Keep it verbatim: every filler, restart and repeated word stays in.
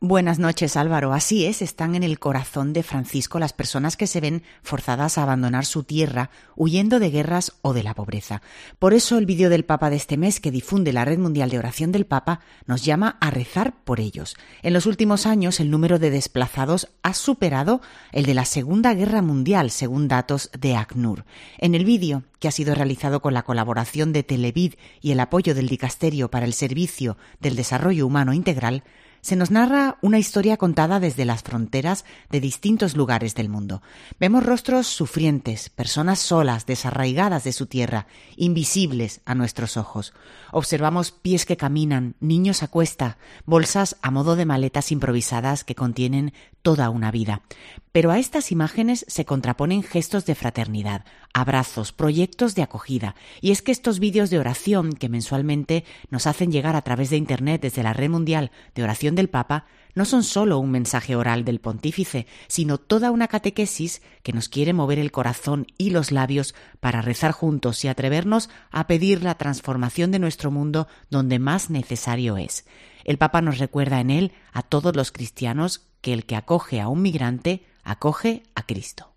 Buenas noches, Álvaro. Así es, están en el corazón de Francisco las personas que se ven forzadas a abandonar su tierra huyendo de guerras o de la pobreza. Por eso el vídeo del Papa de este mes que difunde la Red Mundial de Oración del Papa nos llama a rezar por ellos. En los últimos años el número de desplazados ha superado el de la Segunda Guerra Mundial, según datos de ACNUR. En el vídeo, que ha sido realizado con la colaboración de Televid y el apoyo del Dicasterio para el Servicio del Desarrollo Humano Integral, se nos narra una historia contada desde las fronteras de distintos lugares del mundo. Vemos rostros sufrientes, personas solas, desarraigadas de su tierra, invisibles a nuestros ojos. Observamos pies que caminan, niños a cuesta, bolsas a modo de maletas improvisadas que contienen toda una vida. Pero a estas imágenes se contraponen gestos de fraternidad, abrazos, proyectos de acogida. Y es que estos vídeos de oración que mensualmente nos hacen llegar a través de Internet desde la Red Mundial de Oración del Papa no son solo un mensaje oral del pontífice, sino toda una catequesis que nos quiere mover el corazón y los labios para rezar juntos y atrevernos a pedir la transformación de nuestro mundo donde más necesario es. El Papa nos recuerda en él a todos los cristianos que el que acoge a un migrante acoge a Cristo.